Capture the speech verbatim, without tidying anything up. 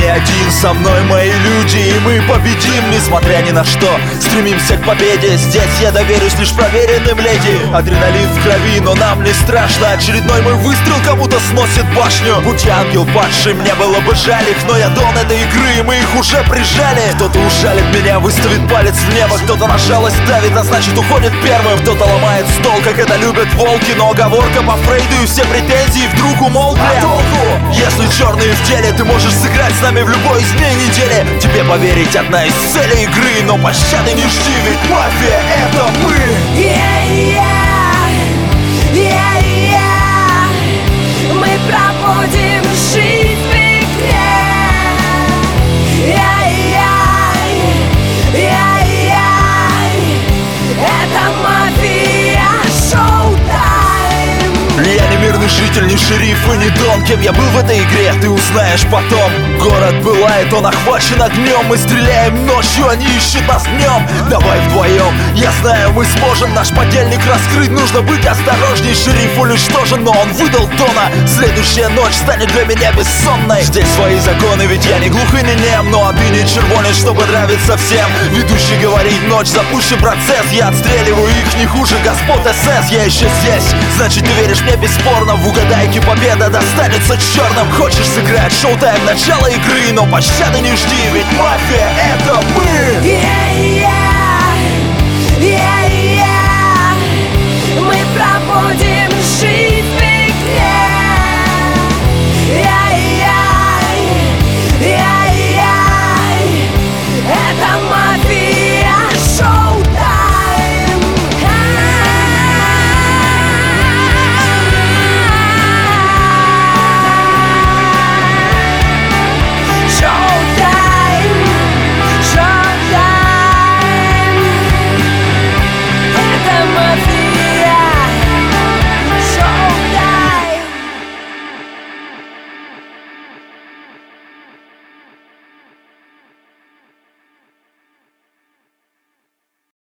один со мной мои люди, и мы победим, несмотря ни на что. Стремимся к победе, здесь я доверюсь лишь проверенным леди. Адреналин в крови, но нам не страшно. Очередной мой выстрел кому-то сносит башню. Будь я ангел падший, мне было бы жаль их, но я дон этой игры, и мы их уже прижали. Кто-то ужалит меня, выставит палец в небо, кто-то на жалость давит, а значит уходит первым. Кто-то ломает стол, как это любят волки, но оговорка по Фрейду, и все претензии вдруг умолкли. А толку? Если черные в деле, ты можешь сыграть с нами в любой из дней недели. Тебе поверить одна из целей игры, но пощады не жди, ведь мафия — это мы. Yeah, yeah, yeah, yeah. Мы проводим жизнь в игре. Yeah, yeah, yeah, yeah. Это мафия шоу-тайм. Я не мирный житель, не шериф и не дон. Кем я был в этой игре, ты узнаешь потом. Город бывает, он охвачен огнем. Мы стреляем ночью, они ищут нас днем. Давай вдвоем, я знаю, мы сможем наш подельник раскрыть. Нужно быть осторожней, шериф уничтожен, но он выдал тона. Следующая ночь станет для меня бессонной. Здесь свои законы, ведь я не глух и не нем, но ты не червонец, чтобы нравиться всем. Ведущий говорит, ночь, запущен процесс. Я отстреливаю их не хуже господ СС. Я еще здесь, значит ты веришь мне бесспорно. В угадайке победа достанется черным. Хочешь сыграть шоу-тайм, начало игры, но пощады не жди, ведь мафия — это мы. Yeah, yeah.